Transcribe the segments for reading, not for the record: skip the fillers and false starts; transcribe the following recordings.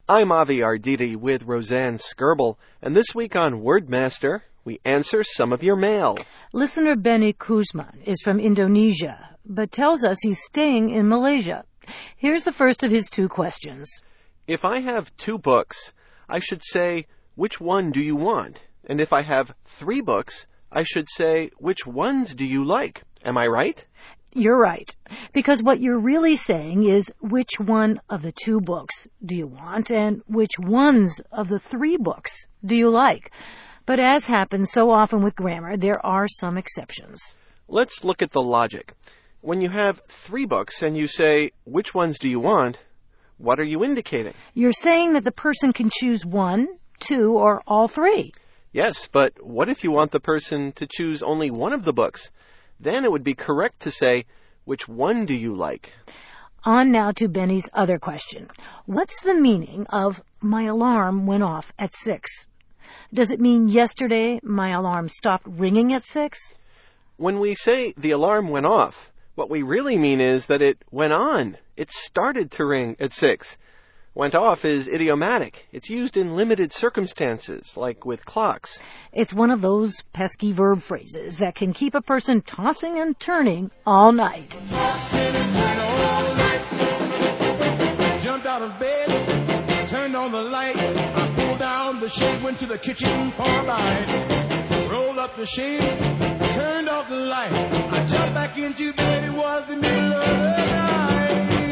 I'm Avi Arditi with Roseanne Skirble, and this week on Wordmaster, we answer some of your mail. Listener Benny Kuzman is from Indonesia, but tells us he's staying in Malaysia. Here's the first of his two questions. If I have 2 books, I should say, which one do you want? And if I have 3 books, I should say, which ones do you like? Am I right? You're right, because what you're really saying is which one of the 2 books do you want and which ones of the 3 books do you like. But as happens so often with grammar, there are some exceptions. Let's look at the logic. When you have 3 books and you say, which ones do you want, what are you indicating? You're saying that the person can choose 1, 2, or all 3. Yes, but what if you want the person to choose only one of the books? Then it would be correct to say, which one do you like? On now to Benny's other question. What's the meaning of my alarm went off at 6? Does it mean yesterday my alarm stopped ringing at 6? When we say the alarm went off, what we really mean is that it went on. It started to ring at 6. Went off is idiomatic. It's used in limited circumstances, like with clocks. It's one of those pesky verb phrases that can keep a person tossing and turning all night. Tossing and turning all night. Jumped out of bed, turned on the light. I pulled down the shade, went to the kitchen for a bite. Rolled up the shade, turned off the light. I jumped back into bed, it was the middle of the night.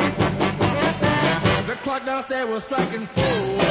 The clock downstairs was striking 4.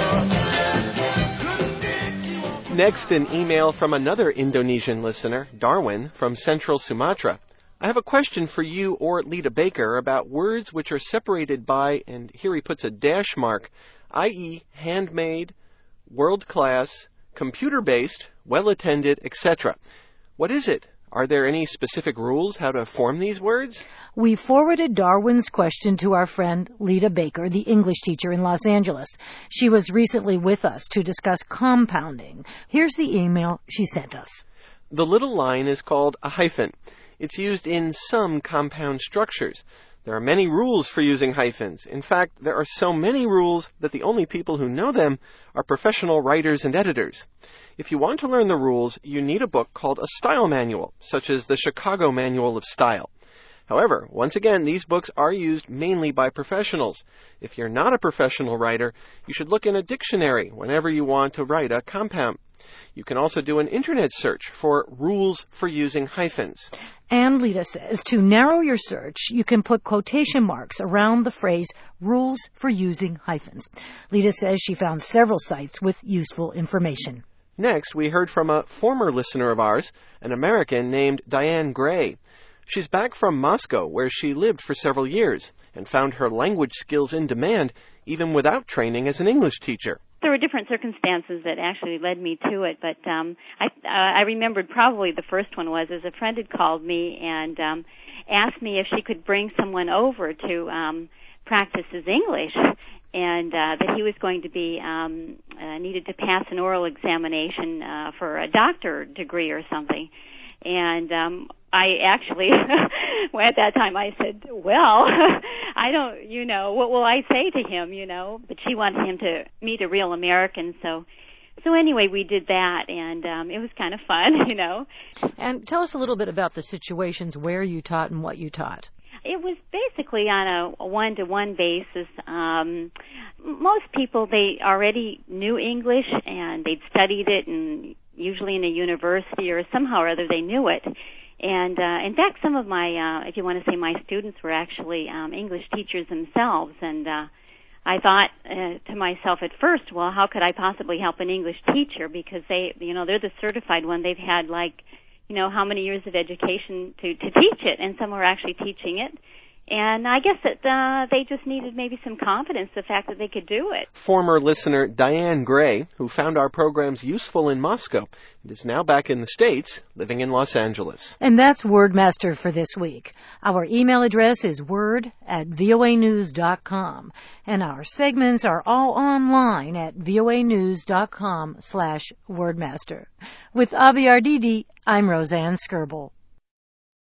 Next, an email from another Indonesian listener, Darwin, from Central Sumatra. I have a question for you or Lita Baker about words which are separated by, and here he puts a dash mark, i.e. handmade, world-class, computer-based, well-attended, etc. What is it? Are there any specific rules how to form these words? We forwarded Darwin's question to our friend Lita Baker, the English teacher in Los Angeles. She was recently with us to discuss compounding. Here's the email she sent us. The little line is called a hyphen. It's used in some compound structures. There are many rules for using hyphens. In fact, there are so many rules that the only people who know them are professional writers and editors. If you want to learn the rules, you need a book called a style manual, such as the Chicago Manual of Style. However, once again, these books are used mainly by professionals. If you're not a professional writer, you should look in a dictionary whenever you want to write a compound. You can also do an internet search for rules for using hyphens. And Lita says to narrow your search, you can put quotation marks around the phrase rules for using hyphens. Lita says she found several sites with useful information. Next, we heard from a former listener of ours, an American named Diane Gray. She's back from Moscow, where she lived for several years, and found her language skills in demand, even without training as an English teacher. There were different circumstances that actually led me to it, but I remembered probably the first one was as a friend had called me and asked me if she could bring someone over to practice his English, and that he was going to be needed to pass an oral examination for a doctor degree or something. And I actually, well, at that time I said, well, I don't, what will I say to him, But she wanted him to meet a real American, so anyway, we did that, and it was kind of fun, And tell us a little bit about the situations where you taught and what you taught. It was basically on a one-to-one basis. Most people, they already knew English, and they'd studied it, and usually in a university or somehow or other they knew it. And in fact, some of my, if you want to say my students, were actually English teachers themselves. And I thought to myself at first, well, how could I possibly help an English teacher? Because they're the certified one. They've had how many years of education to teach it, and some were actually teaching it. And I guess that they just needed maybe some confidence, the fact that they could do it. Former listener Diane Gray, who found our programs useful in Moscow, and is now back in the States, living in Los Angeles. And that's Wordmaster for this week. Our email address is word@voanews.com. And our segments are all online at voanews.com/wordmaster. With Avi Arditi, I'm Roseanne Skirble.